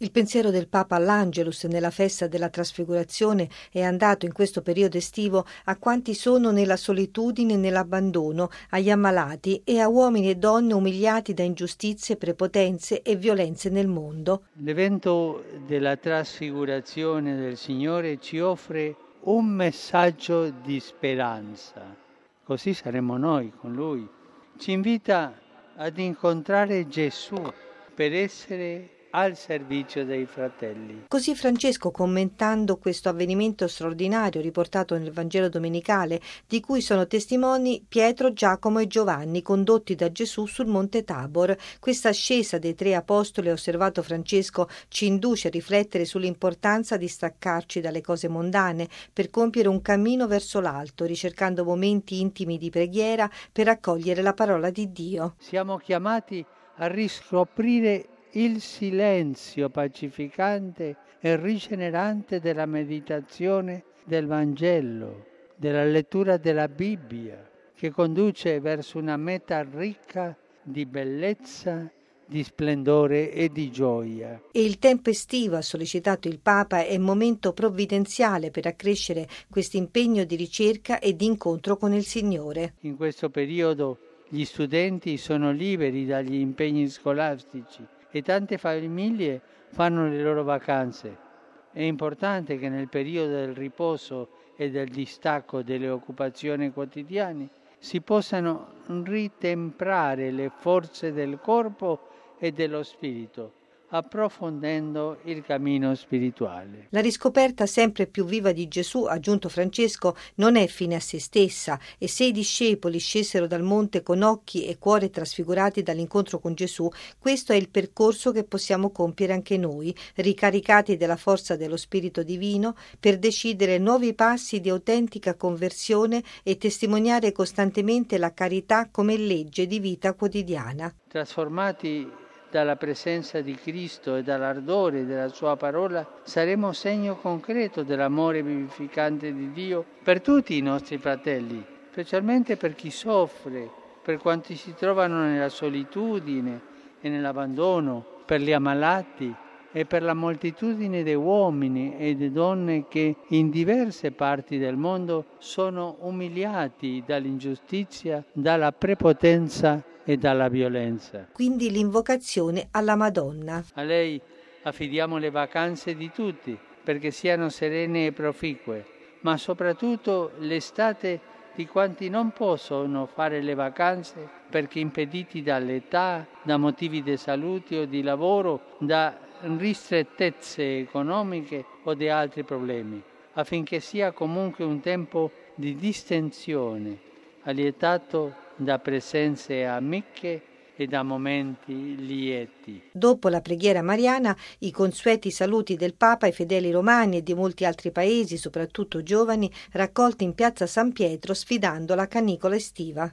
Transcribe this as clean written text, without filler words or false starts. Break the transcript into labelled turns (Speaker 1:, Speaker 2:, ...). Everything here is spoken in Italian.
Speaker 1: Il pensiero del Papa all'Angelus nella festa della Trasfigurazione è andato in questo periodo estivo a quanti sono nella solitudine e nell'abbandono, agli ammalati e a uomini e donne umiliati da ingiustizie, prepotenze e violenze nel mondo.
Speaker 2: L'evento della Trasfigurazione del Signore ci offre un messaggio di speranza. Così saremo noi con Lui. Ci invita ad incontrare Gesù per essere al servizio dei fratelli.
Speaker 1: Così Francesco, commentando questo avvenimento straordinario riportato nel Vangelo domenicale, di cui sono testimoni Pietro, Giacomo e Giovanni, condotti da Gesù sul Monte Tabor. Questa ascesa dei 3 apostoli, ha osservato Francesco, ci induce a riflettere sull'importanza di staccarci dalle cose mondane per compiere un cammino verso l'alto, ricercando momenti intimi di preghiera per accogliere la parola di Dio.
Speaker 2: Siamo chiamati a riscoprire il silenzio pacificante e rigenerante della meditazione del Vangelo, della lettura della Bibbia, che conduce verso una meta ricca di bellezza, di splendore e di gioia.
Speaker 1: E il tempo estivo, ha sollecitato il Papa, è momento provvidenziale per accrescere questo impegno di ricerca e di incontro con il Signore.
Speaker 2: In questo periodo gli studenti sono liberi dagli impegni scolastici e tante famiglie fanno le loro vacanze. È importante che nel periodo del riposo e del distacco delle occupazioni quotidiane si possano ritemprare le forze del corpo e dello spirito, approfondendo il cammino spirituale.
Speaker 1: La riscoperta sempre più viva di Gesù, ha aggiunto Francesco, non è fine a se stessa, e se i discepoli scesero dal monte con occhi e cuore trasfigurati dall'incontro con Gesù, questo è il percorso che possiamo compiere anche noi, ricaricati della forza dello Spirito Divino, per decidere nuovi passi di autentica conversione e testimoniare costantemente la carità come legge di vita quotidiana.
Speaker 2: Trasformati dalla presenza di Cristo e dall'ardore della Sua parola, saremo segno concreto dell'amore vivificante di Dio per tutti i nostri fratelli, specialmente per chi soffre, per quanti si trovano nella solitudine e nell'abbandono, per gli ammalati e per la moltitudine di uomini e di donne che in diverse parti del mondo sono umiliati dall'ingiustizia, dalla prepotenza e dalla violenza.
Speaker 1: Quindi l'invocazione alla Madonna.
Speaker 2: A lei affidiamo le vacanze di tutti perché siano serene e proficue, ma soprattutto l'estate di quanti non possono fare le vacanze perché impediti dall'età, da motivi di salute o di lavoro, da ristrettezze economiche o di altri problemi, affinché sia comunque un tempo di distensione, allietato da presenze amiche e da momenti lieti.
Speaker 1: Dopo la preghiera mariana, i consueti saluti del Papa ai fedeli romani e di molti altri paesi, soprattutto giovani, raccolti in piazza San Pietro sfidando la canicola estiva.